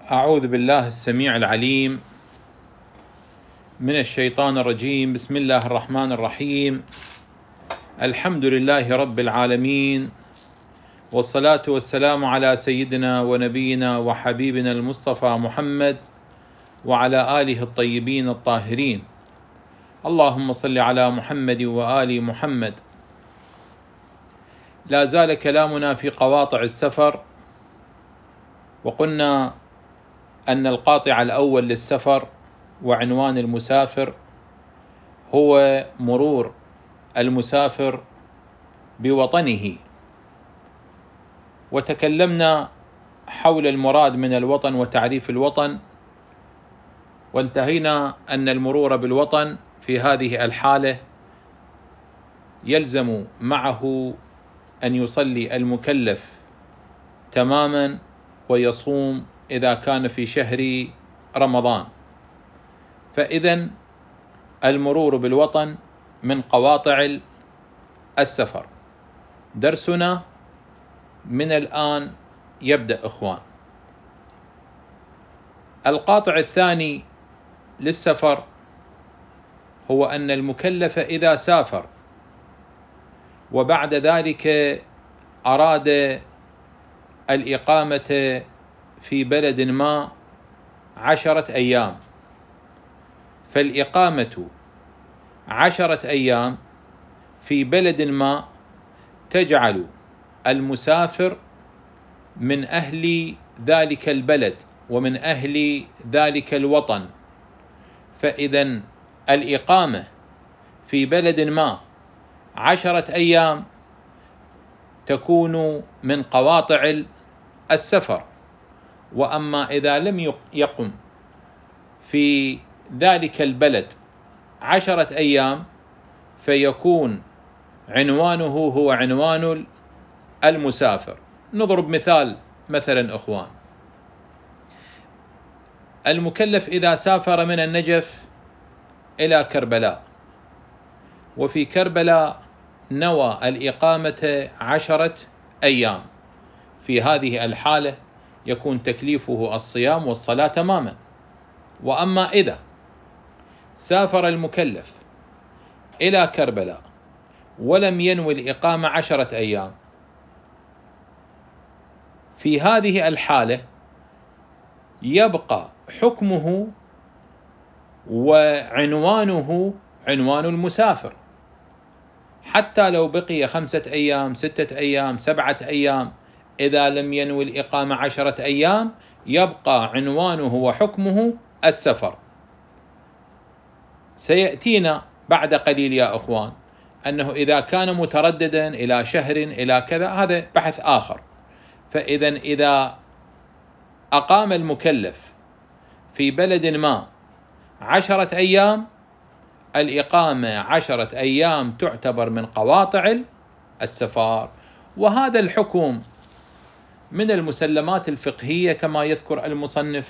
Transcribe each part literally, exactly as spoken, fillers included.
أعوذ بالله السميع العليم من الشيطان الرجيم. بسم الله الرحمن الرحيم. الحمد لله رب العالمين، والصلاة والسلام على سيدنا ونبينا وحبيبنا المصطفى محمد وعلى آله الطيبين الطاهرين. اللهم صل على محمد وآل محمد. لا زال كلامنا في قواطع السفر، وقلنا أن القاطع الأول للسفر وعنوان المسافر هو مرور المسافر بوطنه، وتكلمنا حول المراد من الوطن وتعريف الوطن، وانتهينا أن المرور بالوطن في هذه الحالة يلزم معه أن يصلي المكلف تماما ويصوم إذا كان في شهر رمضان. فإذن المرور بالوطن من قواطع السفر. درسنا من الآن يبدأ إخوان. القاطع الثاني للسفر هو أن المكلف إذا سافر وبعد ذلك أراد الإقامة في بلد ما عشرة أيام، فالإقامة عشرة أيام في بلد ما تجعل المسافر من أهل ذلك البلد ومن أهل ذلك الوطن. فإذا الإقامة في بلد ما عشرة أيام تكون من قواطع السفر. وأما إذا لم يقم في ذلك البلد عشرة أيام فيكون عنوانه هو عنوان المسافر. نضرب مثال مثلا إخوان، المكلف إذا سافر من النجف إلى كربلاء، وفي كربلاء نوى الإقامة عشرة أيام، في هذه الحالة يكون تكليفه الصيام والصلاة تماما. وأما إذا سافر المكلف إلى كربلاء ولم ينوي الإقامة عشرة أيام، في هذه الحالة يبقى حكمه وعنوانه عنوان المسافر، حتى لو بقي خمسة أيام ستة أيام سبعة أيام، إذا لم ينوي الإقامة عشرة أيام يبقى عنوانه وحكمه السفر. سيأتينا بعد قليل يا أخوان أنه إذا كان مترددا إلى شهر إلى كذا هذا بحث آخر. فإذا إذا أقام المكلف في بلد ما عشرة أيام، الإقامة عشرة أيام تعتبر من قواطع السفر. وهذا الحكم من المسلمات الفقهية كما يذكر المصنف،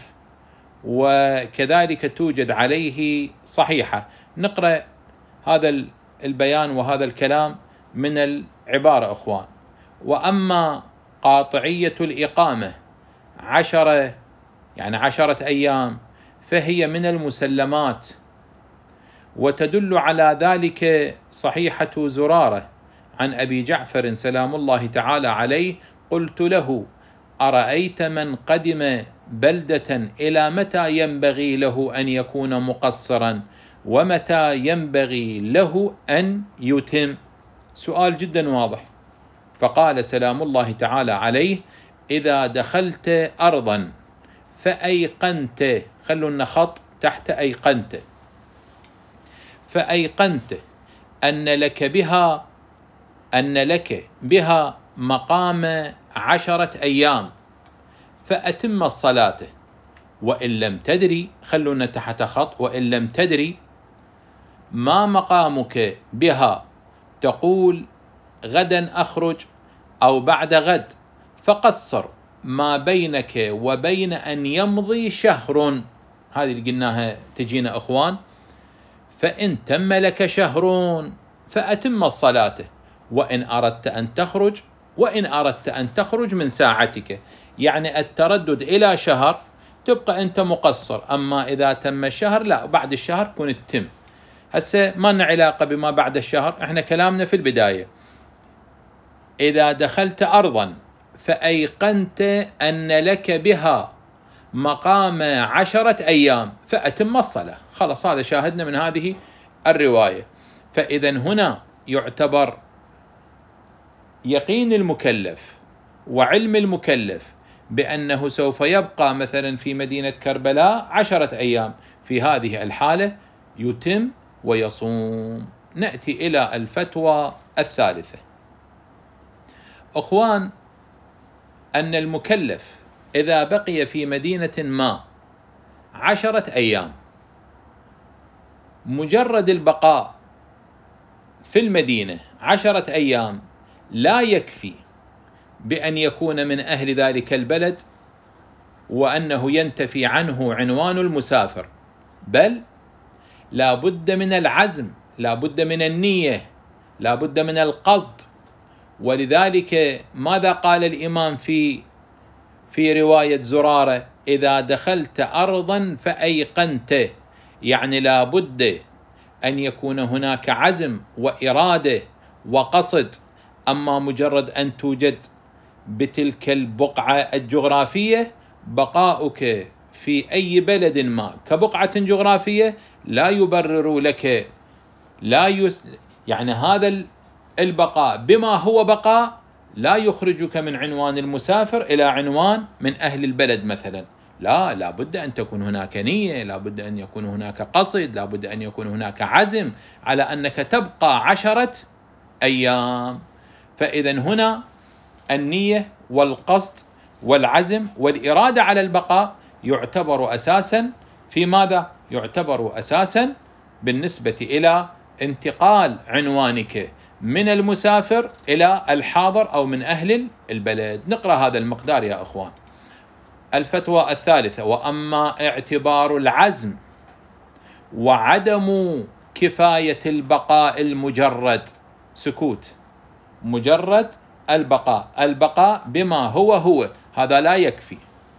وكذلك توجد عليه صحيحة. نقرأ هذا البيان وهذا الكلام من العبارة أخوان. وأما قاطعية الإقامة عشرة يعني عشرة أيام فهي من المسلمات، وتدل على ذلك صحيحة زرارة عن أبي جعفر سلام الله تعالى عليه: قلت له: أرأيت من قدم بلدة إلى متى ينبغي له أن يكون مقصرا ومتى ينبغي له أن يتم؟ سؤال جدا واضح. فقال سلام الله تعالى عليه: إذا دخلت أرضا فأيقنت، خلوا لنا خط تحت أيقنت، فأيقنت أن لك بها أن لك بها مقام عشرة أيام فأتم الصلاة، وإن لم تدري، خلونا تحت خط، وإن لم تدري ما مقامك بها تقول غدا أخرج أو بعد غد، فقصر ما بينك وبين أن يمضي شهر. هذه اللي قلناها تجينا أخوان. فإن تم لك شهر فأتم الصلاة، وإن أردت أن تخرج وإن أردت أن تخرج من ساعتك. يعني التردد إلى شهر تبقى أنت مقصر. أما إذا تم الشهر لا، بعد الشهر كنت تم. هسه ما لنا علاقة بما بعد الشهر، احنا كلامنا في البداية. إذا دخلت أرضا فأيقنت أن لك بها مقام عشرة أيام فأتم الصلاة، خلاص هذا شاهدنا من هذه الرواية. فإذا هنا يعتبر يقين المكلف وعلم المكلف بأنه سوف يبقى مثلا في مدينة كربلاء عشرة أيام، في هذه الحالة يتم ويصوم. نأتي إلى الفتوى الثالثة. أخوان، أن المكلف إذا بقي في مدينة ما عشرة أيام، مجرد البقاء في المدينة عشرة أيام لا يكفي بأن يكون من أهل ذلك البلد وأنه ينتفي عنه عنوان المسافر، بل لا بد من العزم، لا بد من النية، لا بد من القصد. ولذلك ماذا قال الإمام في في رواية زرارة؟ إذا دخلت أرضا فأيقنت، يعني لا بد أن يكون هناك عزم وإرادة وقصد. أما مجرد أن توجد بتلك البقعة الجغرافية، بقاؤك في أي بلد ما كبقعة جغرافية لا يبرر لك، لا يس يعني هذا البقاء بما هو بقاء لا يخرجك من عنوان المسافر إلى عنوان من أهل البلد مثلا. لا، لا بد أن تكون هناك نية، لا بد أن يكون هناك قصد، لا بد أن يكون هناك عزم على أنك تبقى عشرة أيام. فإذا هنا النية والقصد والعزم والإرادة على البقاء يعتبر أساسا في ماذا؟ يعتبر أساسا بالنسبة إلى انتقال عنوانك من المسافر إلى الحاضر أو من أهل البلد. نقرأ هذا المقدار يا أخوان. الفتوى الثالثة: وأما اعتبار العزم وعدم كفاية البقاء المجرد، سكوت، مجرد البقاء، البقاء بما هو هو، هذا لا يكفي.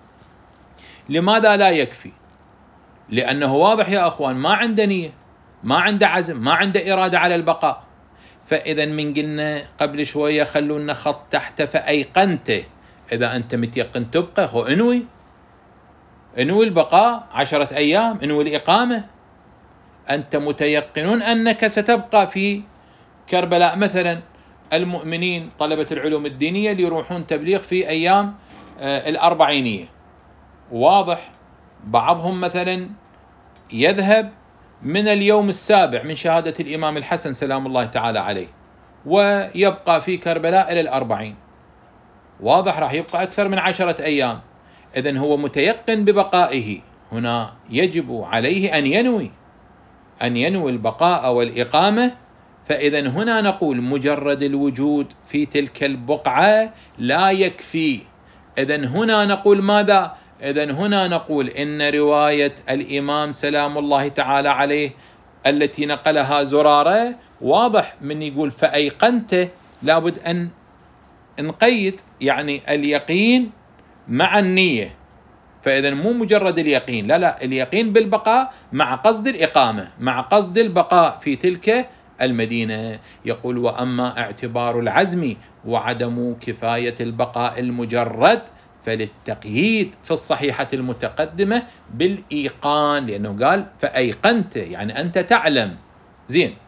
لماذا لا يكفي؟ لأنه واضح يا أخوان، ما عنده نية، ما عنده عزم، ما عنده إرادة على البقاء. فإذا من قلنا قبل شوية خلونا خط تحت فأيقنت، إذا أنت متيقن تبقى، هو انوي انوي البقاء عشرة أيام، انوي الإقامة. أنت متيقنون أنك ستبقى في كربلاء مثلا. المؤمنين طلبة العلوم الدينية اللي يروحون تبليغ في أيام الأربعينية، واضح بعضهم مثلا يذهب من اليوم السابع من شهادة الإمام الحسن سلام الله تعالى عليه ويبقى في كربلاء إلى الأربعين، واضح راح يبقى أكثر من عشرة أيام. إذن هو متيقن ببقائه، هنا يجب عليه أن ينوي أن ينوي البقاء والإقامة. فإذا هنا نقول مجرد الوجود في تلك البقعة لا يكفي. إذن هنا نقول ماذا؟ إذن هنا نقول إن رواية الإمام سلام الله تعالى عليه التي نقلها زرارة واضح من يقول فأيقنت، لابد أن نقيد يعني اليقين مع النية. فإذا مو مجرد اليقين، لا لا، اليقين بالبقاء مع قصد الإقامة، مع قصد البقاء في تلك المدينة. يقول: وأما اعتبار العزم وعدم كفاية البقاء المجرد فللتقييد في الصحيحة المتقدمة بالإيقان، لأنه قال فأيقنت يعني أنت تعلم. زين،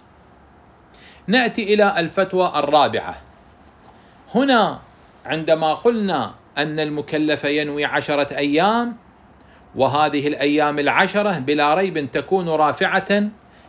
نأتي إلى الفتوى الرابعة. هنا عندما قلنا أن المكلف ينوي عشرة أيام، وهذه الأيام العشرة بلا ريب تكون رافعة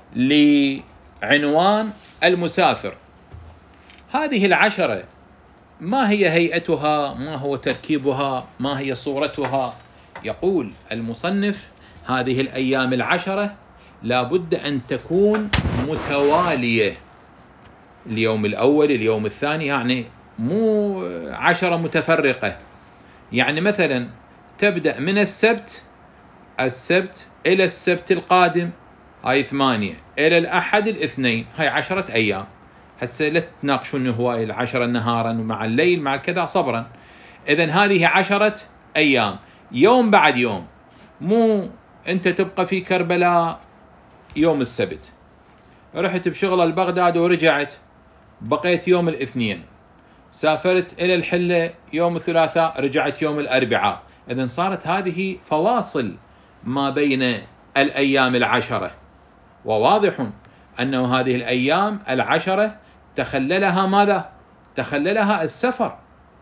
لعنوان المسافر. هذه العشرة ما هي هيئتها؟ ما هو تركيبها؟ ما هي صورتها؟ يقول المصنف: هذه الأيام العشرة لا بد أن تكون متوالية، اليوم الأول اليوم الثاني، يعني مو عشرة متفرقة. يعني مثلا تبدأ من السبت السبت إلى السبت القادم، هاي ثمانية، إلى الأحد الاثنين، هاي عشرة أيام. هسه لا تناقشون هواي العشرة نهارا ومع الليل مع كذا، صبرا. إذن هذه عشرة أيام، يوم بعد يوم. مو أنت تبقى في كربلاء يوم السبت، رحت بشغلة لبغداد ورجعت، بقيت يوم الاثنين، سافرت إلى الحلة يوم الثلاثاء، رجعت يوم الأربعاء. إذن صارت هذه فواصل ما بين الأيام العشرة، وواضح أنه هذه الأيام العشرة تخللها ماذا؟ تخللها السفر.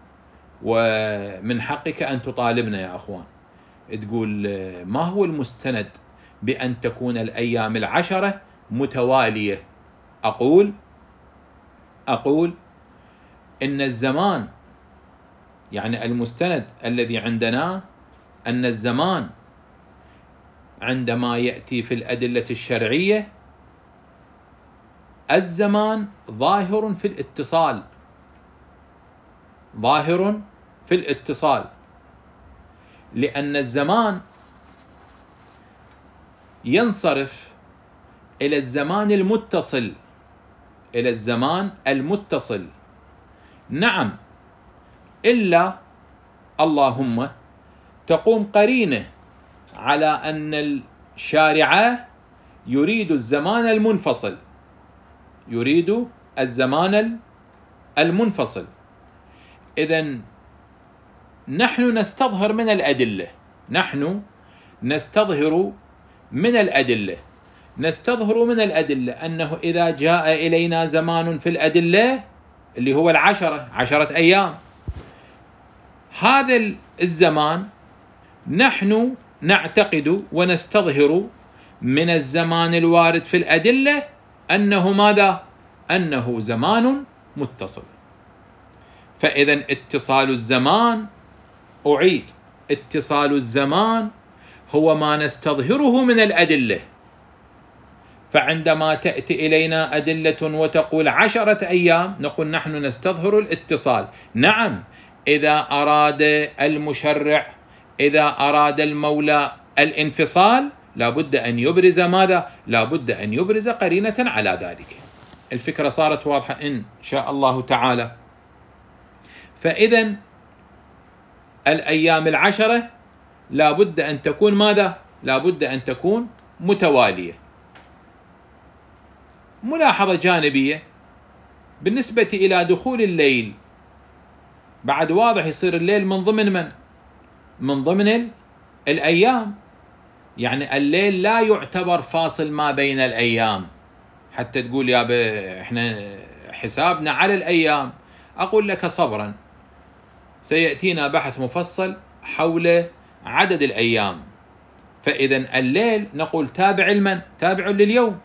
ومن حقك أن تطالبنا يا أخوان، تقول ما هو المستند بأن تكون الأيام العشرة متوالية؟ أقول أقول إن الزمان، يعني المستند الذي عندنا أن الزمان عندما يأتي في الأدلة الشرعية، الزمان ظاهر في الاتصال، ظاهر في الاتصال، لأن الزمان ينصرف إلى الزمان المتصل، إلى الزمان المتصل. نعم، إلا اللهم تقوم قرينة على أن الشارع يريد الزمان المنفصل، يريد الزمان المنفصل. إذن نحن نستظهر من الأدلة، نحن نستظهر من الأدلة نستظهر من الأدلة أنه إذا جاء إلينا زمان في الأدلة اللي هو العشرة، عشرة أيام، هذا الزمان نحن نعتقد ونستظهر من الزمان الوارد في الأدلة أنه ماذا؟ أنه زمان متصل. فإذا اتصال الزمان، أعيد، اتصال الزمان هو ما نستظهره من الأدلة. فعندما تأتي إلينا أدلة وتقول عشرة أيام، نقول نحن نستظهر الاتصال. نعم، إذا أراد المشرع، إذا أراد المولى الانفصال، لابد أن يبرز ماذا؟ لابد أن يبرز قرينة على ذلك. الفكرة صارت واضحة إن شاء الله تعالى. فإذا الأيام العشرة لابد أن تكون ماذا؟ لابد أن تكون متوالية. ملاحظة جانبية بالنسبة إلى دخول الليل، بعد واضح يصير الليل من ضمن من؟ من ضمن الأيام. يعني الليل لا يعتبر فاصل ما بين الأيام، حتى تقول يا با احنا حسابنا على الأيام. أقول لك صبرا، سيأتينا بحث مفصل حول عدد الأيام. فإذا الليل نقول تابع لمن؟ تابع لليوم.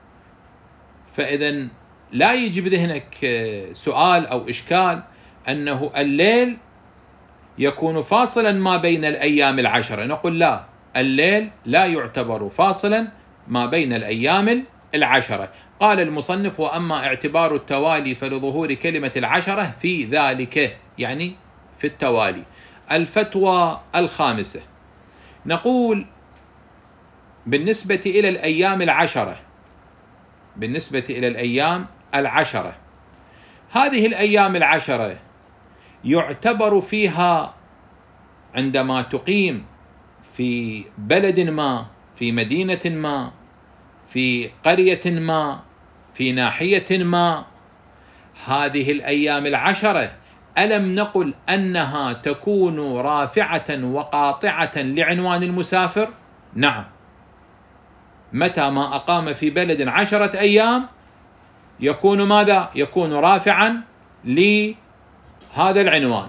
فإذا لا يجي بذهنك سؤال أو إشكال أنه الليل يكون فاصلا ما بين الأيام العشرة. نقول لا، الليل لا يعتبر فاصلا ما بين الأيام العشرة. قال المصنف: وأما اعتبار التوالي فلظهور كلمة العشرة في ذلك، يعني في التوالي. الفتوى الخامسة، نقول بالنسبة إلى الأيام العشرة، بالنسبة إلى الأيام العشرة، هذه الأيام العشرة يعتبر فيها عندما تقيم في بلد ما، في مدينة ما، في قرية ما، في ناحية ما، هذه الأيام العشرة ألم نقل أنها تكون رافعة وقاطعة لعنوان المسافر؟ نعم، متى ما أقام في بلد عشرة أيام يكون ماذا؟ يكون رافعا لهذا العنوان.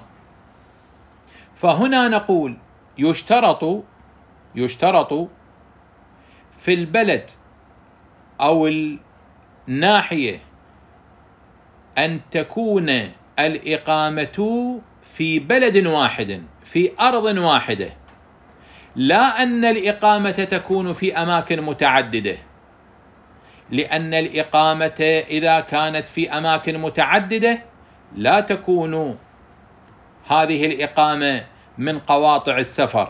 فهنا نقول يشترط يشترط في البلد أو الناحية أن تكون الإقامة في بلد واحد، في أرض واحدة، لا أن الإقامة تكون في أماكن متعددة، لأن الإقامة إذا كانت في أماكن متعددة لا تكون هذه الإقامة من قواطع السفر.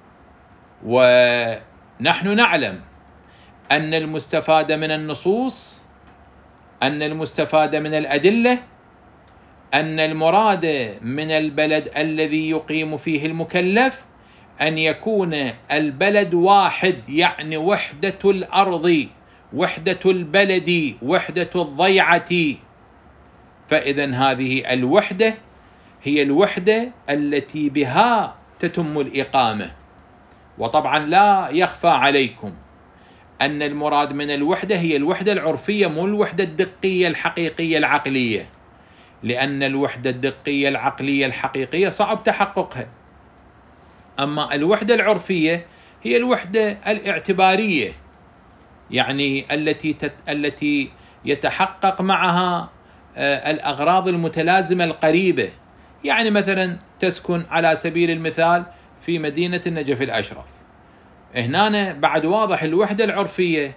ونحن نعلم أن المستفاد من النصوص، أن المستفاد من الأدلة، أن المراد من البلد الذي يقيم فيه المكلف أن يكون البلد واحد، يعني وحدة الأرض، وحدة البلد، وحدة الضيعة. فإذا هذه الوحدة هي الوحدة التي بها تتم الإقامة. وطبعا لا يخفى عليكم أن المراد من الوحدة هي الوحدة العرفية، مو الوحدة الدقية الحقيقية العقلية، لأن الوحدة الدقية العقلية الحقيقية صعب تحققها. أما الوحدة العرفية هي الوحدة الاعتبارية، يعني التي تت... التي يتحقق معها الأغراض المتلازمة القريبة. يعني مثلا تسكن على سبيل المثال في مدينة النجف الأشرف، هنا بعد واضح الوحدة العرفية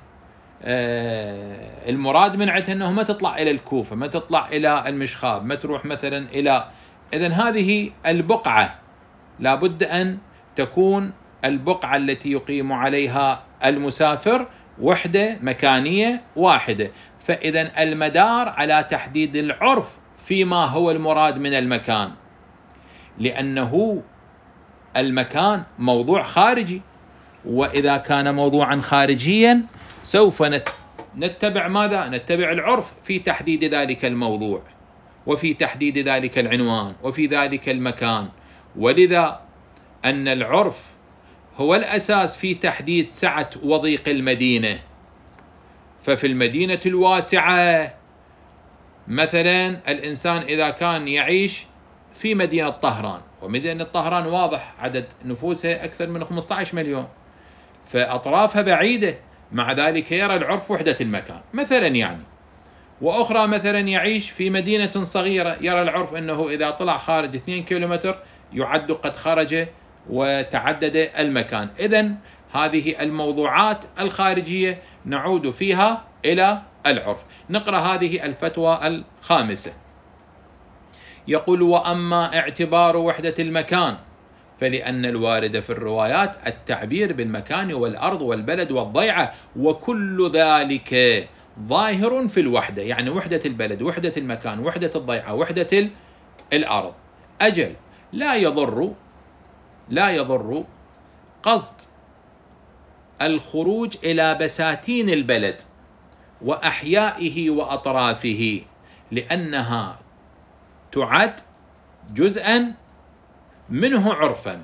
المراد من عندها أنه ما تطلع إلى الكوفة، ما تطلع إلى المشخاب، ما تروح مثلا إلى، إذن هذه البقعة لابد أن تكون البقعة التي يقيم عليها المسافر وحدة مكانية واحدة. فإذا المدار على تحديد العرف فيما هو المراد من المكان، لأنه المكان موضوع خارجي، وإذا كان موضوعا خارجيا سوف نتبع ماذا؟ نتبع العرف في تحديد ذلك الموضوع، وفي تحديد ذلك العنوان، وفي ذلك المكان. ولذا أن العرف هو الأساس في تحديد سعة وضيق المدينة. ففي المدينة الواسعة مثلا الإنسان إذا كان يعيش في مدينة طهران، ومدينة طهران واضح عدد نفوسها أكثر من خمسة عشر مليون، فأطرافها بعيدة، مع ذلك يرى العرف وحدة المكان مثلا يعني. وأخرى مثلا يعيش في مدينة صغيرة، يرى العرف أنه إذا طلع خارج اثنين كيلومتر يعد قد خرج وتعدد المكان. إذن هذه الموضوعات الخارجية نعود فيها إلى العرف. نقرأ هذه الفتوى الخامسة. يقول: وأما اعتبار وحدة المكان فلأن الوارد في الروايات التعبير بالمكان والأرض والبلد والضيعة، وكل ذلك ظاهر في الوحدة، يعني وحدة البلد، وحدة المكان، وحدة الضيعة، وحدة الأرض. أجل لا يضر لا يضر قصد الخروج إلى بساتين البلد وأحيائه وأطرافه، لأنها تعد جزءا منه عرفا.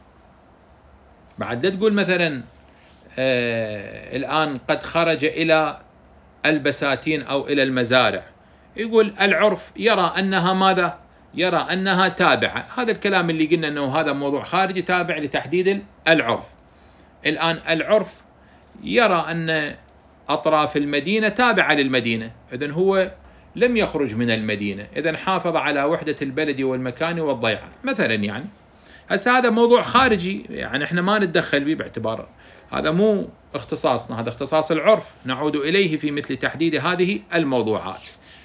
بعد تقول مثلا آه الآن قد خرج إلى البساتين أو إلى المزارع، يقول العرف يرى أنها ماذا؟ يرى أنها تابعة. هذا الكلام اللي قلنا أنه هذا موضوع خارجي تابع لتحديد العرف. الآن العرف يرى أن أطراف المدينة تابعة للمدينة، إذن هو لم يخرج من المدينة، إذن حافظ على وحدة البلد والمكان والضيعة مثلا يعني. هسه هذا موضوع خارجي، يعني احنا ما نتدخل به باعتبار هذا مو اختصاصنا، هذا اختصاص العرف نعود إليه في مثل تحديد هذه الموضوعات.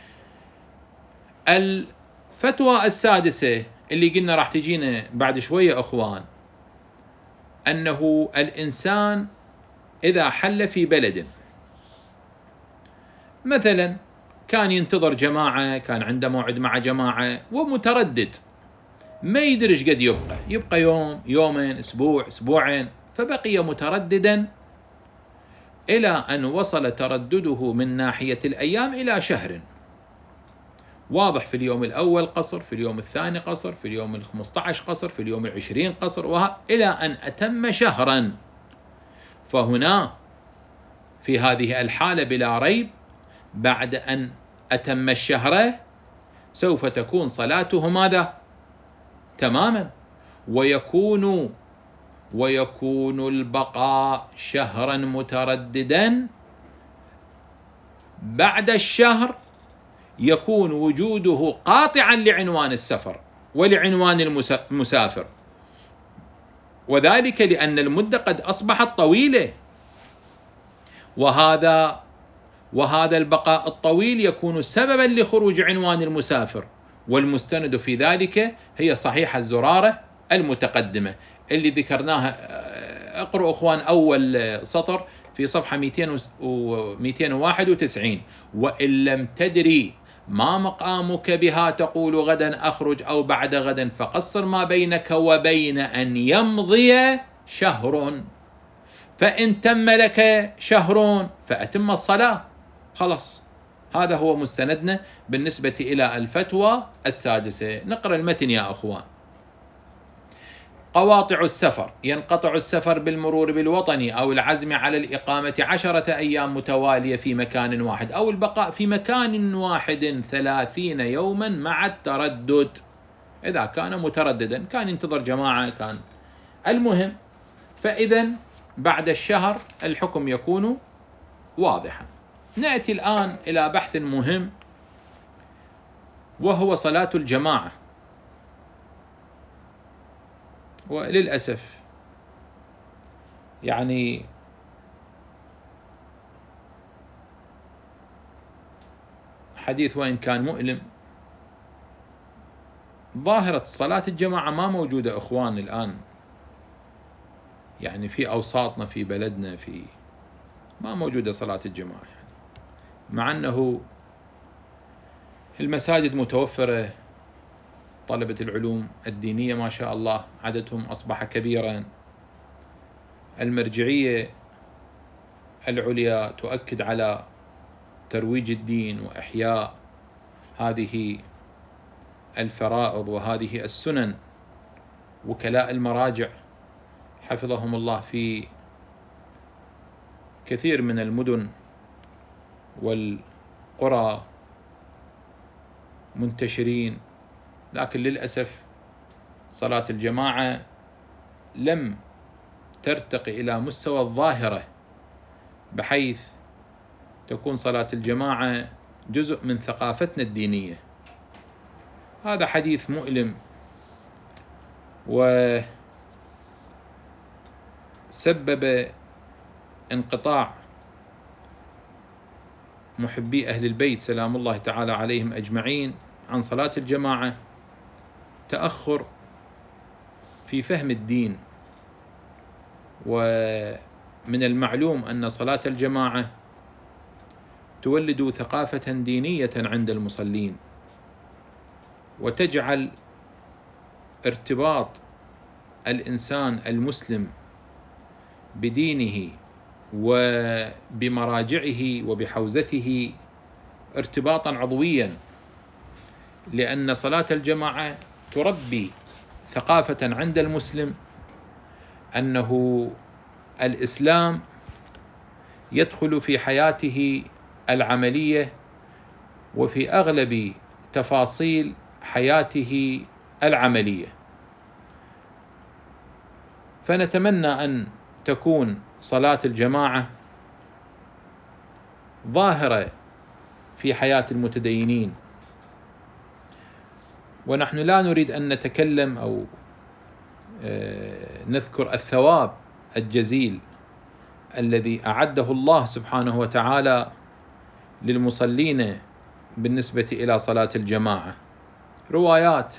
الفتوى السادسة اللي قلنا راح تجينا بعد شوية أخوان، أنه الإنسان إذا حل في بلد مثلا كان ينتظر جماعة، كان عنده موعد مع جماعة ومتردد، ما يدري ايش قد يبقى يبقى يوم، يومين، اسبوع، اسبوعين، فبقي مترددا الى ان وصل تردده من ناحية الايام الى شهر. واضح في اليوم الاول قصر، في اليوم الثاني قصر، في اليوم الخمسة عشر قصر، في اليوم العشرين قصر، وه... الى ان اتم شهرا. فهنا في هذه الحالة بلا ريب بعد ان اتم الشهر سوف تكون صلاته ماذا؟ تماما. ويكون ويكون البقاء شهرا مترددا بعد الشهر يكون وجوده قاطعا لعنوان السفر ولعنوان المسافر، وذلك لأن المدة قد أصبحت طويلة. وهذا وهذا البقاء الطويل يكون سببا لخروج عنوان المسافر، والمستند في ذلك هي صحيحة الزرارة المتقدمة اللي ذكرناها. اقرأوا أخوان أول سطر في صفحة مئتين وواحد وتسعين: وإن لم تدري ما مقامك بها تقول غدا أخرج أو بعد غد، فقصر ما بينك وبين أن يمضي شهر، فإن تم لك شهر فأتم الصلاة. خلاص، هذا هو مستندنا بالنسبة إلى الفتوى السادسة. نقرأ المتن يا أخوان. قواطع السفر: ينقطع السفر بالمرور بالوطن أو العزم على الإقامة عشرة أيام متوالية في مكان واحد أو البقاء في مكان واحد ثلاثين يوما مع التردد. إذا كان مترددا كان ينتظر جماعة، كان المهم، فإذا بعد الشهر الحكم يكون واضحا. نأتي الآن إلى بحث مهم، وهو صلاة الجماعة. وللأسف يعني حديث وإن كان مؤلم، ظاهرة صلاة الجماعة ما موجودة أخوان الآن، يعني في أوساطنا في بلدنا في ما موجودة صلاة الجماعة، يعني مع أنه المساجد متوفرة، طلبة العلوم الدينية ما شاء الله عددهم أصبح كبيرا، المرجعية العليا تؤكد على ترويج الدين وإحياء هذه الفرائض وهذه السنن. وكلاء المراجع حفظهم الله في كثير من المدن والقرى منتشرين، لكن للأسف صلاة الجماعة لم ترتقي إلى مستوى الظاهرة بحيث تكون صلاة الجماعة جزء من ثقافتنا الدينية. هذا حديث مؤلم وسبب انقطاع محبي أهل البيت سلام الله تعالى عليهم أجمعين عن صلاة الجماعة، تأخر في فهم الدين. ومن المعلوم أن صلاة الجماعة تولد ثقافة دينية عند المصلين، وتجعل ارتباط الإنسان المسلم بدينه وبمراجعه وبحوزته ارتباطا عضويا، لأن صلاة الجماعة تربي ثقافة عند المسلم أنه الإسلام يدخل في حياته العملية وفي أغلب تفاصيل حياته العملية. فنتمنى أن تكون صلاة الجماعة ظاهرة في حياة المتدينين، ونحن لا نريد أن نتكلم أو نذكر الثواب الجزيل الذي أعده الله سبحانه وتعالى للمصلين بالنسبة إلى صلاة الجماعة. روايات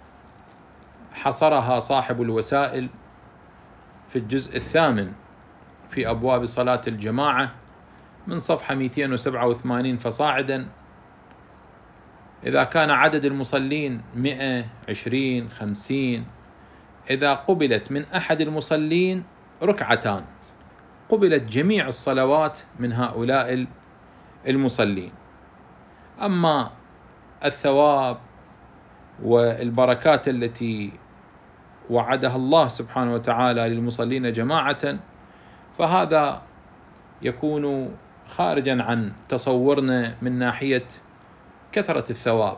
حصرها صاحب الوسائل في الجزء الثامن في أبواب صلاة الجماعة من صفحة مئتين وسبعة وثمانين فصاعدا. إذا كان عدد المصلين مئة، عشرين، خمسين، إذا قبلت من أحد المصلين ركعتان قبلت جميع الصلوات من هؤلاء المصلين. أما الثواب والبركات التي وعدها الله سبحانه وتعالى للمصلين جماعة فهذا يكون خارجا عن تصورنا من ناحية كثرة الثواب.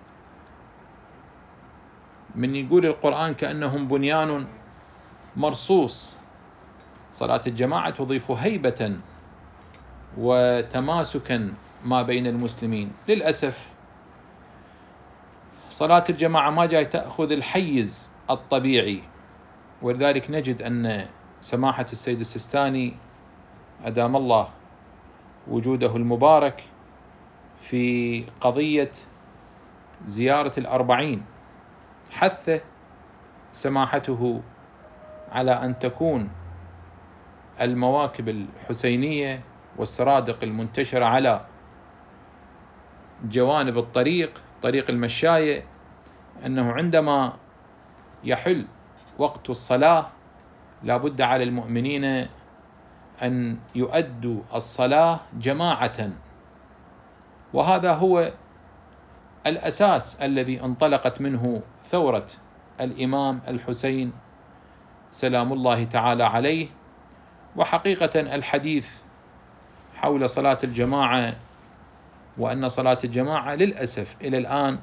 من يقول القرآن كأنهم بنيان مرصوص، صلاة الجماعة تضيف هيبة وتماسكا ما بين المسلمين. للأسف صلاة الجماعة ما جاي تأخذ الحيز الطبيعي، ولذلك نجد أن سماحة السيد السيستاني أدام الله وجوده المبارك في قضية زيارة الأربعين حث سماحته على أن تكون المواكب الحسينية والسرادق المنتشرة على جوانب الطريق، طريق المشاية، أنه عندما يحل وقت الصلاة لابد على المؤمنين أن يؤدوا الصلاة جماعة، وهذا هو الأساس الذي انطلقت منه ثورة الإمام الحسين سلام الله تعالى عليه. وحقيقة الحديث حول صلاة الجماعة وأن صلاة الجماعة للأسف إلى الآن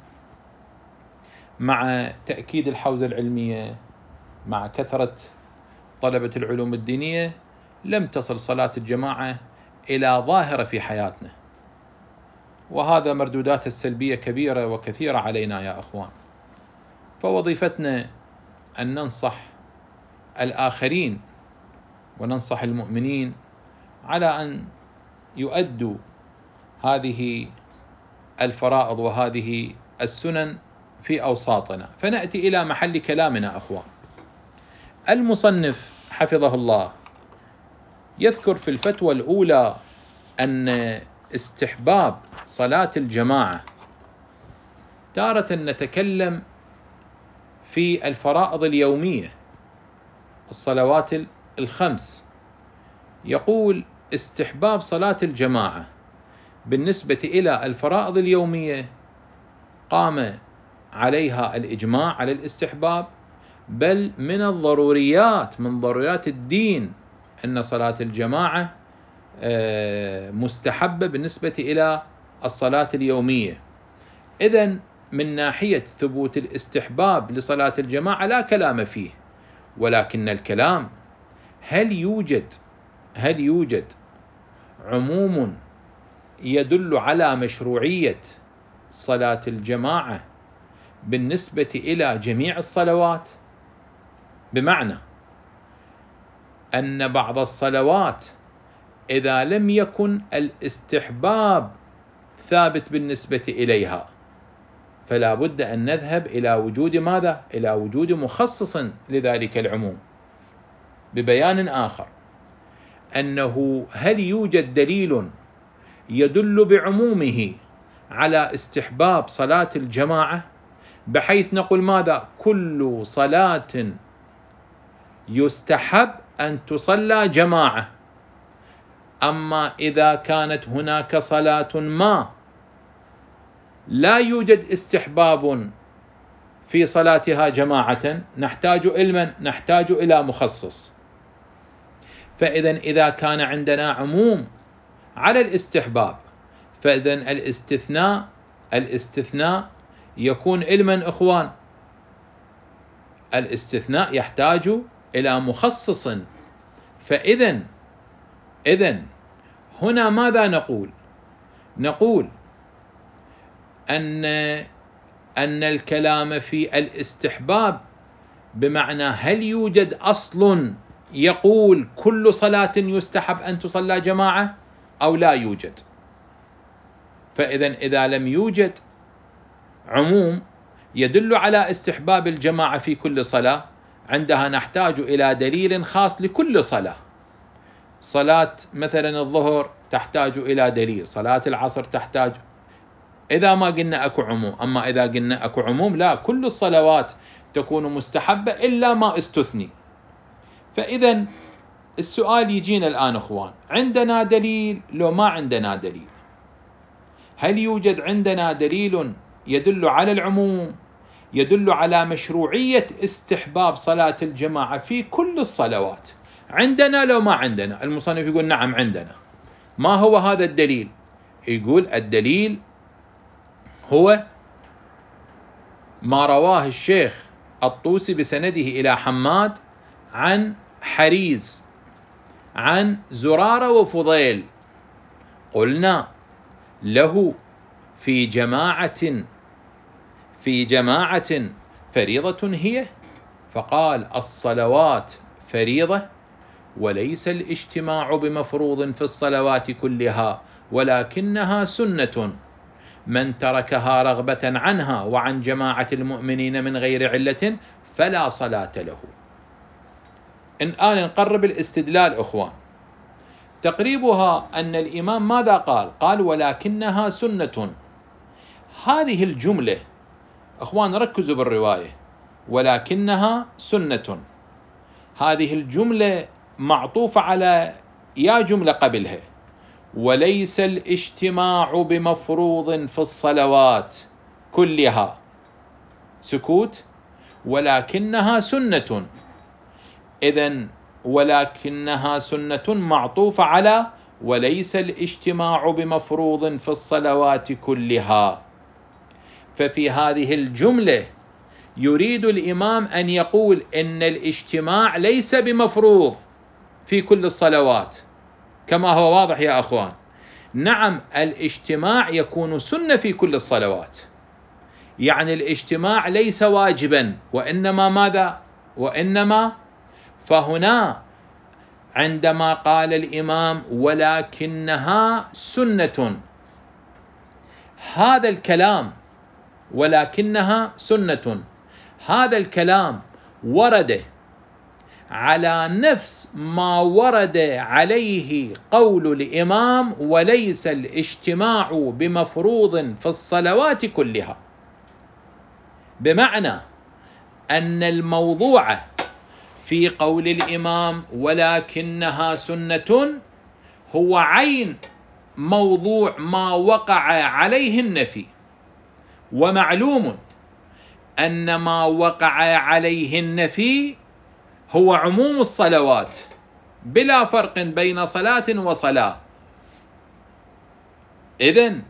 مع تأكيد الحوزة العلمية، مع كثرة طلبة العلوم الدينية، لم تصل صلاة الجماعة إلى ظاهرة في حياتنا، وهذا مردودات السلبية كبيرة وكثيرة علينا يا أخوان. فوظيفتنا أن ننصح الآخرين وننصح المؤمنين على أن يؤدوا هذه الفرائض وهذه السنن في أوساطنا. فنأتي إلى محل كلامنا أخوان. المصنف حفظه الله يذكر في الفتوى الأولى أن استحباب صلاة الجماعة، تارة نتكلم في الفرائض اليومية الصلوات الخمس، يقول استحباب صلاة الجماعة بالنسبة إلى الفرائض اليومية قام عليها الإجماع على الاستحباب، بل من الضروريات من ضروريات الدين أن صلاة الجماعة مستحبة بالنسبة إلى الصلاة اليومية. إذن من ناحية ثبوت الاستحباب لصلاة الجماعة لا كلام فيه، ولكن الكلام هل يوجد هل يوجد عموم يدل على مشروعية صلاة الجماعة بالنسبة إلى جميع الصلوات؟ بمعنى أن بعض الصلوات إذا لم يكن الاستحباب ثابت بالنسبة إليها فلا بد أن نذهب إلى وجود ماذا؟ إلى وجود مخصص لذلك العموم. ببيان آخر، أنه هل يوجد دليل يدل بعمومه على استحباب صلاة الجماعة بحيث نقول ماذا؟ كل صلاة يستحب أن تصلى جماعة، أما إذا كانت هناك صلاة ما لا يوجد استحباب في صلاتها جماعة نحتاج إلى نحتاج إلى مخصص. فإذا إذا كان عندنا عموم على الاستحباب فإذا الاستثناء الاستثناء يكون لمن إخوان؟ الاستثناء يحتاج إلى مخصص. فإذا إذن هنا ماذا نقول؟ نقول أن أن الكلام في الاستحباب بمعنى هل يوجد أصل يقول كل صلاة يستحب أن تصلى جماعة أو لا يوجد. فإذا إذا لم يوجد عموم يدل على استحباب الجماعة في كل صلاة، عندها نحتاج إلى دليل خاص لكل صلاة. صلاة مثلا الظهر تحتاج إلى دليل، صلاة العصر تحتاج، إذا ما قلنا أكو عموم. أما إذا قلنا أكو عموم لا، كل الصلوات تكون مستحبة إلا ما استثني. فإذا السؤال يجينا الآن أخوان، عندنا دليل لو ما عندنا دليل؟ هل يوجد عندنا دليل يدل على العموم يدل على مشروعية استحباب صلاة الجماعة في كل الصلوات؟ عندنا لو ما عندنا؟ المصنف يقول نعم عندنا. ما هو هذا الدليل؟ يقول الدليل هو ما رواه الشيخ الطوسي بسنده إلى حماد عن حريز عن زرارة وفضيل، قلنا له في جماعة في جماعة فريضة هي؟ فقال الصلوات فريضة وليس الاجتماع بمفروض في الصلوات كلها ولكنها سنة، من تركها رغبة عنها وعن جماعة المؤمنين من غير علة فلا صلاة له. الآن نقرب الاستدلال أخوان. تقريبها أن الإمام ماذا قال؟ قال ولكنها سنة، هذه الجملة أخوان ركزوا بالرواية ولكنها سنة، هذه الجملة معطوفة على يا جملة قبلها، وليس الاجتماع بمفروض في الصلوات كلها، سكوت، ولكنها سنة. إذن ولكنها سنة معطوفة على وليس الاجتماع بمفروض في الصلوات كلها. ففي هذه الجملة يريد الإمام أن يقول إن الاجتماع ليس بمفروض في كل الصلوات كما هو واضح يا أخوان. نعم الاجتماع يكون سنة في كل الصلوات، يعني الاجتماع ليس واجبا وإنما ماذا؟ وإنما فهنا عندما قال الإمام ولكنها سنة، هذا الكلام ولكنها سنة، هذا الكلام ورد على نفس ما ورد عليه قول الإمام وليس الاجتماع بمفروض في الصلوات كلها، بمعنى أن الموضوع في قول الإمام ولكنها سنة هو عين موضوع ما وقع عليه النفي، ومعلوم أن ما وقع عليه النفي هو عموم الصلوات بلا فرق بين صلاة وصلاة. إذن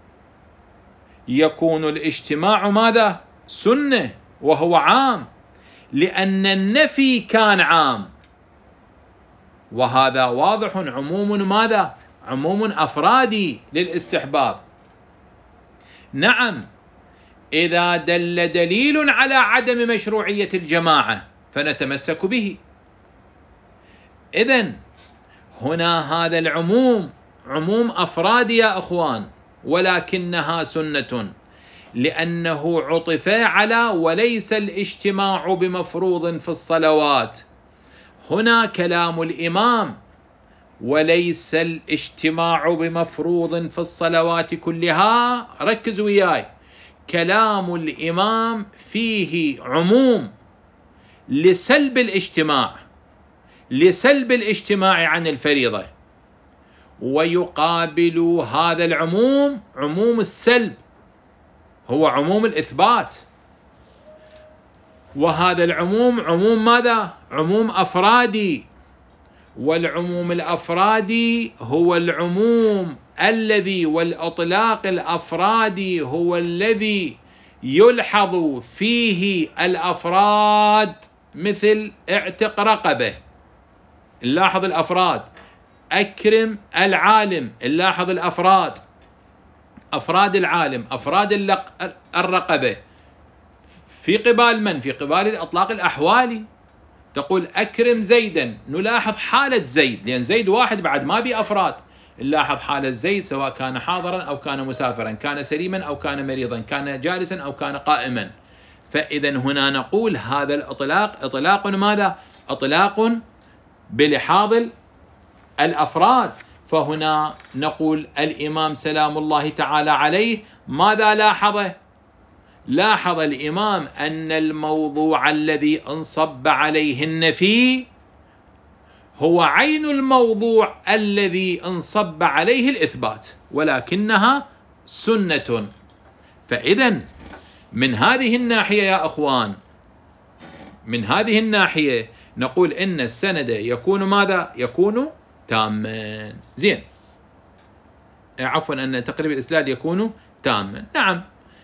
يكون الاجتماع ماذا؟ سنة، وهو عام لأن النفي كان عام، وهذا واضح عموم ماذا؟ عموم أفرادي للاستحباب. نعم إذا دل دليل على عدم مشروعية الجماعة فنتمسك به. إذن هنا هذا العموم عموم أفراد يا أخوان، ولكنها سنة لأنه عطف على وليس الاجتماع بمفروض في الصلوات. هنا كلام الإمام وليس الاجتماع بمفروض في الصلوات كلها، ركزوا وياي، كلام الإمام فيه عموم لسلب الاجتماع، لسلب الاجتماع عن الفريضة، ويقابل هذا العموم عموم السلب هو عموم الإثبات، وهذا العموم عموم ماذا؟ عموم أفرادي، والعموم الأفرادي هو العموم الذي والإطلاق الأفرادي هو الذي يلحظ فيه الأفراد، مثل اعتق رقبة، نلاحظ الأفراد، أكرم العالم، نلاحظ الأفراد، أفراد العالم، أفراد الرقبة، في قبال من؟ في قبال الإطلاق الأحوالي. تقول أكرم زيدا، نلاحظ حالة زيد، لأن زيد واحد بعد ما بي أفراد، نلاحظ حالة زيد سواء كان حاضرا أو كان مسافرا، كان سليما أو كان مريضا، كان جالسا أو كان قائما. فإذا هنا نقول هذا الإطلاق إطلاق ماذا؟ إطلاق بلحاظ الأفراد. فهنا نقول الإمام سلام الله تعالى عليه ماذا لاحظه؟ لاحظ الإمام أن الموضوع الذي انصب عليه النفي هو عين الموضوع الذي انصب عليه الإثبات، ولكنها سنة. فإذا من هذه الناحية يا أخوان، من هذه الناحية نقول إن السند يكون ماذا؟ يكون تاما. زين، عفوا أن تقريب الإسناد يكون تاما. نعم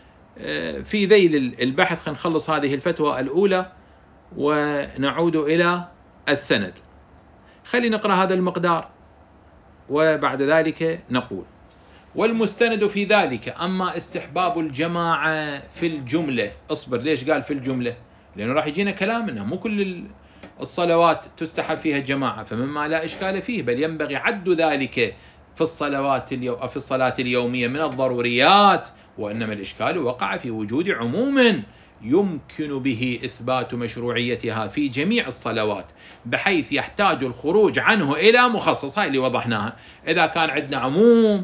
في ذيل البحث خلينا نخلص هذه الفتوى الأولى ونعود إلى السند. خلينا نقرأ هذا المقدار وبعد ذلك نقول والمستند في ذلك أما استحباب الجماعة في الجملة. اصبر، ليش قال في الجملة؟ لأنه راح يجينا كلام إنه مو كل الصلوات تستحب فيها الجماعة، فمما لا إشكال فيه، بل ينبغي عد ذلك في الصلوات اليوم في الصلاة اليومية من الضروريات، وإنما الإشكال وقع في وجود عموم يمكن به إثبات مشروعيتها في جميع الصلوات، بحيث يحتاج الخروج عنه إلى مخصص. هاي اللي وضحناها. إذا كان عندنا عموم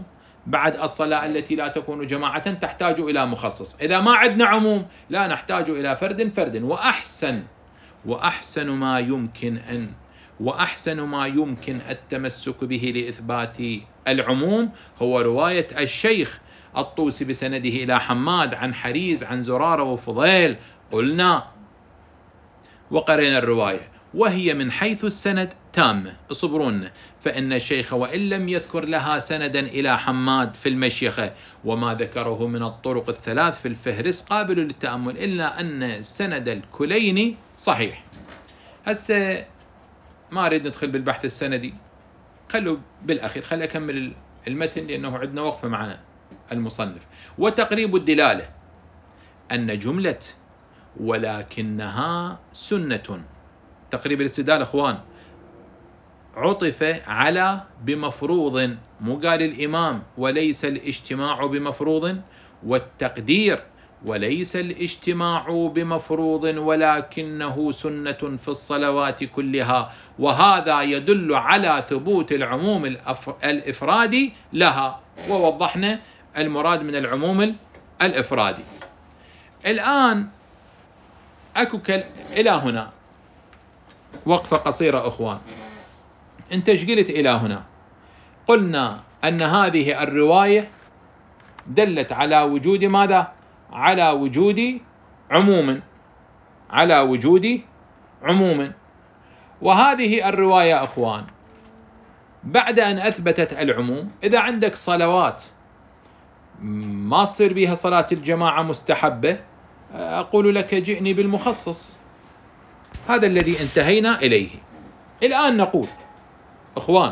بعد الصلاة التي لا تكون جماعة تحتاج إلى مخصص. إذا ما عندنا عموم لا نحتاج إلى فرد فرد. وأحسن وأحسن ما يمكن أن وأحسن ما يمكن التمسك به لإثبات العموم هو رواية الشيخ الطوسي بسنده إلى حماد عن حريز عن زرارة وفضيل. قلنا وقرينا الرواية وهي من حيث السند تامة. اصبرون، فإن الشيخ وإن لم يذكر لها سندا إلى حماد في المشيخة وما ذكره من الطرق الثلاث في الفهرس قابل للتأمل، إلا أن سند الكليني صحيح. هسه ما أريد ندخل بالبحث السندي، خلوا بالأخير خلي أكمل المتن لأنه عندنا وقفة مع المصنف. وتقريب الدلالة أن جملة ولكنها سنة، تقريب الاستدلال أخوان، عطف على بمفروض، مو قال الإمام وليس الاجتماع بمفروض، والتقدير وليس الاجتماع بمفروض ولكنه سنة في الصلوات كلها، وهذا يدل على ثبوت العموم الإفرادي لها. ووضحنا المراد من العموم الإفرادي. الآن أكو كل... إلى هنا وقفة قصيرة أخوان. أنت ايش قلت إلى هنا؟ قلنا أن هذه الرواية دلت على وجود ماذا؟ على وجود عموم، على وجود عموم. وهذه الرواية أخوان بعد أن أثبتت العموم، إذا عندك صلوات ما تصير بها صلاة الجماعة مستحبة، أقول لك جئني بالمخصص. هذا الذي انتهينا إليه. الآن نقول أخوان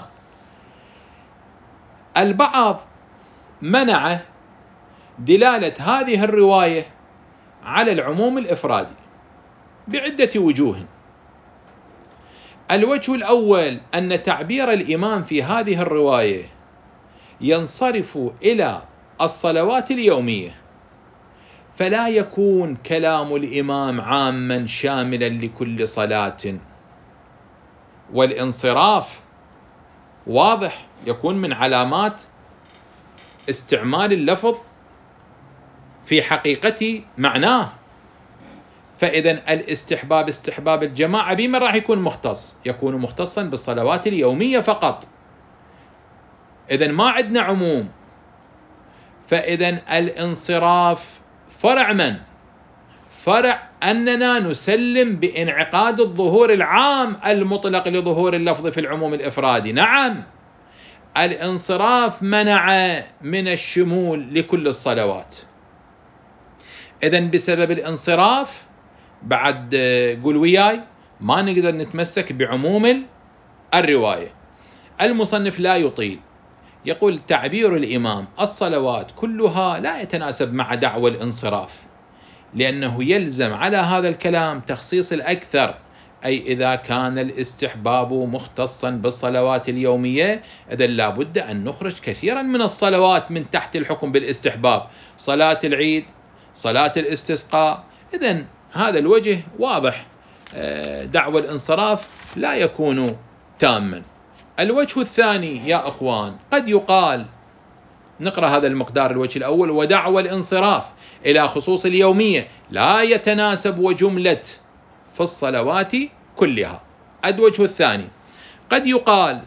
البعض منع دلالة هذه الرواية على العموم الإفرادي بعدة وجوه. الوجه الأول أن تعبير الإمام في هذه الرواية ينصرف إلى الصلوات اليومية، فلا يكون كلام الإمام عاما شاملا لكل صلاة، والانصراف واضح يكون من علامات استعمال اللفظ في حقيقة معناه. فإذا الاستحباب استحباب الجماعة بمن راح يكون مختص؟ يكون مختصا بالصلوات اليومية فقط. إذا ما عندنا عموم، فإذا الانصراف فرع من؟ فرع أننا نسلم بانعقاد الظهور العام المطلق لظهور اللفظ في العموم الإفرادي. نعم، الانصراف منع من الشمول لكل الصلوات. إذن بسبب الانصراف بعد قول وياي ما نقدر نتمسك بعموم الرواية. المصنف لا يطيل، يقول تعبير الإمام الصلوات كلها لا يتناسب مع دعوى الانصراف، لأنه يلزم على هذا الكلام تخصيص الأكثر، أي إذا كان الاستحباب مختصا بالصلوات اليومية إذن لابد أن نخرج كثيرا من الصلوات من تحت الحكم بالاستحباب، صلاة العيد، صلاة الاستسقاء. إذن هذا الوجه واضح، دعوى الانصراف لا يكون تاما. الوجه الثاني يا أخوان قد يقال، نقرأ هذا المقدار الوجه الأول، ودعوى الانصراف إلى خصوص اليومية لا يتناسب وجملة في الصلوات كلها. الوجه الثاني قد يقال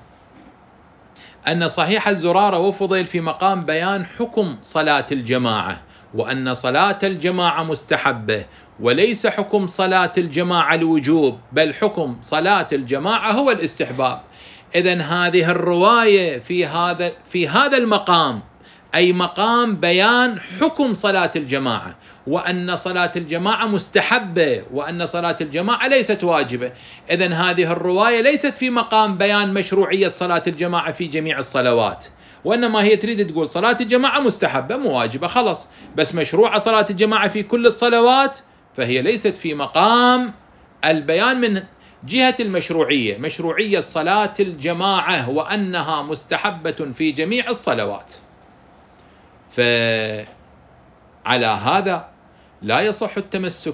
أن صحيح الزرارة وفضيل في مقام بيان حكم صلاة الجماعة، وأن صلاة الجماعة مستحبة، وليس حكم صلاة الجماعة الوجوب، بل حكم صلاة الجماعة هو الاستحباب. إذن هذه الرواية في هذا في هذا المقام، أي مقام بيان حكم صلاة الجماعة، وأن صلاة الجماعة مستحبة، وأن صلاة الجماعة ليست واجبة. إذن هذه الرواية ليست في مقام بيان مشروعية صلاة الجماعة في جميع الصلوات، وإنما هي تريد تقول صلاة الجماعة مستحبة مو واجبة خلص، بس مشروعة صلاة الجماعة في كل الصلوات، فهي ليست في مقام البيان من جهة المشروعية، مشروعية صلاة الجماعة وأنها مستحبة في جميع الصلوات. فعلى هذا لا يصح التمسك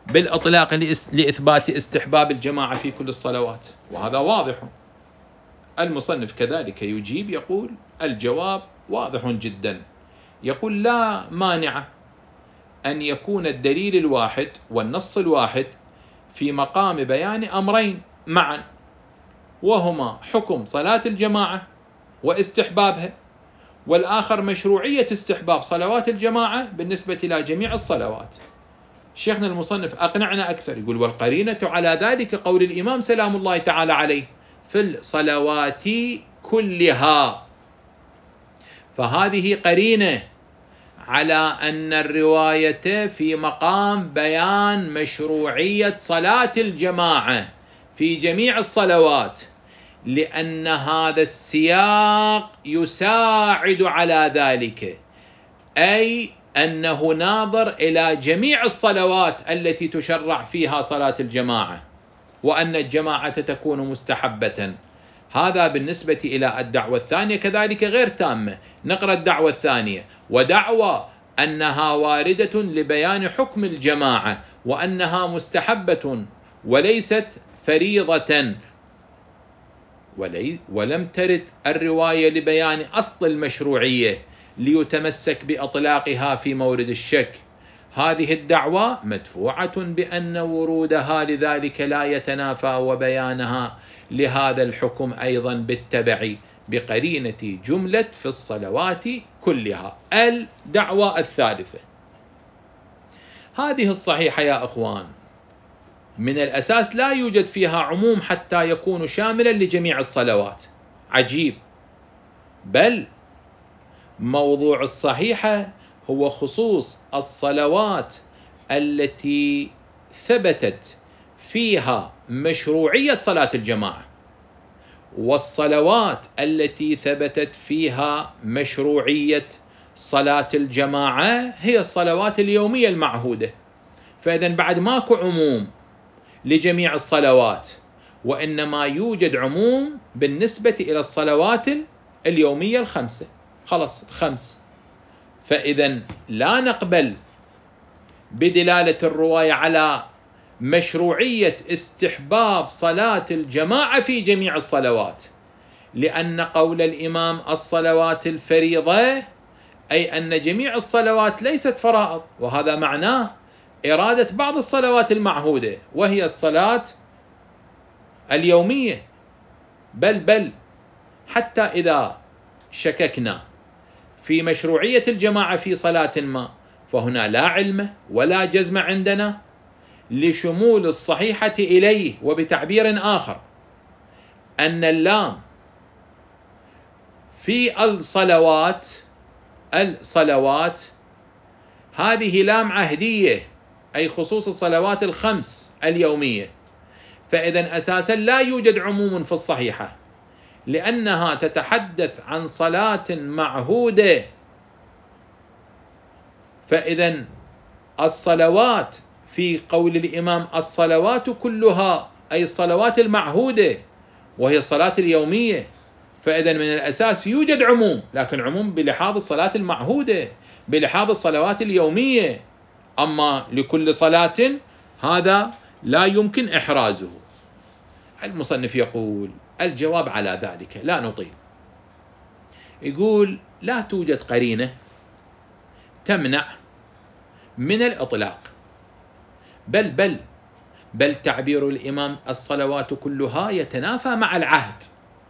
بالإطلاق لإثبات استحباب الجماعة في كل الصلوات، وهذا واضح. المصنف كذلك يجيب يقول الجواب واضح جدا، يقول لا مانع أن يكون الدليل الواحد والنص الواحد في مقام بيان أمرين معا، وهما حكم صلاة الجماعة واستحبابها، والآخر مشروعية استحباب صلوات الجماعة بالنسبة إلى جميع الصلوات. شيخنا المصنف أقنعنا أكثر، يقول والقرينة على ذلك قول الإمام سلام الله تعالى عليه في الصلوات كلها. فهذه قرينة على أن الرواية في مقام بيان مشروعية صلاة الجماعة في جميع الصلوات، لأن هذا السياق يساعد على ذلك، أي أنه ناظر إلى جميع الصلوات التي تشرع فيها صلاة الجماعة، وأن الجماعة تكون مستحبة. هذا بالنسبة إلى الدعوة الثانية كذلك غير تامة. نقرأ الدعوة الثانية: ودعوى أنها واردة لبيان حكم الجماعة وأنها مستحبة وليست فريضة، ولي ولم ترد الرواية لبيان أصل المشروعية ليتمسك بإطلاقها في مورد الشك. هذه الدعوة مدفوعة بأن ورودها لذلك لا يتنافى وبيانها لهذا الحكم أيضا بالتبع بقرينة جملة في الصلوات كلها. الدعوة الثالثة هذه الصحيحة يا أخوان من الأساس لا يوجد فيها عموم حتى يكون شاملا لجميع الصلوات. عجيب، بل موضوع الصحيحة هو خصوص الصلوات التي ثبتت فيها مشروعية صلاة الجماعة، والصلوات التي ثبتت فيها مشروعية صلاة الجماعة هي الصلوات اليومية المعهودة. فإذا بعد ماكو عموم لجميع الصلوات، وإنما يوجد عموم بالنسبة إلى الصلوات اليومية الخمسة، خلص الخمس. فإذا لا نقبل بدلالة الرواية على مشروعية استحباب صلاة الجماعة في جميع الصلوات، لأن قول الإمام الصلوات الفريضة أي أن جميع الصلوات ليست فرائض، وهذا معناه إرادة بعض الصلوات المعهودة وهي الصلاة اليومية. بل بل حتى إذا شككنا في مشروعية الجماعة في صلاة ما، فهنا لا علم ولا جزم عندنا لشمول الصحيحة إليه. وبتعبير آخر أن اللام في الصلوات الصلوات هذه لام عهدية، أي خصوص الصلوات الخمس اليومية. فإذا أساسا لا يوجد عموم في الصحيحة، لأنها تتحدث عن صلاة معهودة. فإذا الصلوات في قول الإمام الصلوات كلها أي الصلوات المعهودة وهي الصلاة اليومية. فإذا من الأساس يوجد عموم، لكن عموم بلحاظ الصلاة المعهودة بلحاظ الصلوات اليومية، أما لكل صلاة هذا لا يمكن إحرازه. المصنف يقول الجواب على ذلك لا نطيل. يقول لا توجد قرينة تمنع من الإطلاق، بل بل بل تعبير الإمام الصلوات كلها يتنافى مع العهد،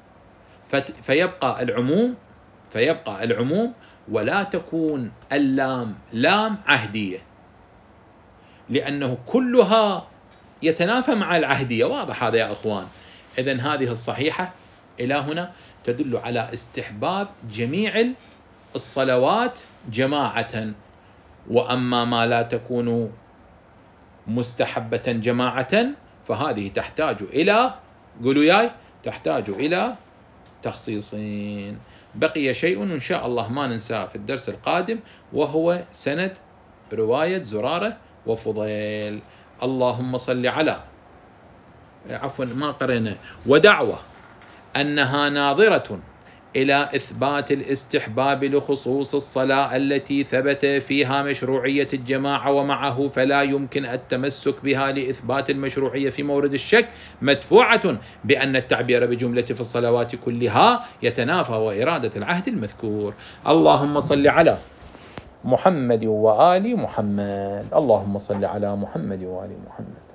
فيبقى العموم فيبقى العموم ولا تكون اللام لام عهدية، لأنه كلها يتنافى مع العهدية. واضح هذا يا أخوان؟ إذن هذه الصحيحة إلى هنا تدل على استحباب جميع الصلوات جماعة، وأما ما لا تكون مستحبة جماعة فهذه تحتاج إلى قولوا ياي تحتاج إلى تخصيصين. بقي شيء إن شاء الله ما ننساه في الدرس القادم، وهو سند رواية زرارة وفضيل. اللهم صل على عفوا ما قرأنا ودعوة أنها ناظرة إلى إثبات الاستحباب لخصوص الصلاة التي ثبت فيها مشروعية الجماعة ومعه فلا يمكن التمسك بها لإثبات المشروعية في مورد الشك، مدفوعة بأن التعبير بجملة في الصلوات كلها يتنافى وإرادة العهد المذكور. اللهم صل على محمد وآل محمد. اللهم صل على محمد وآل محمد.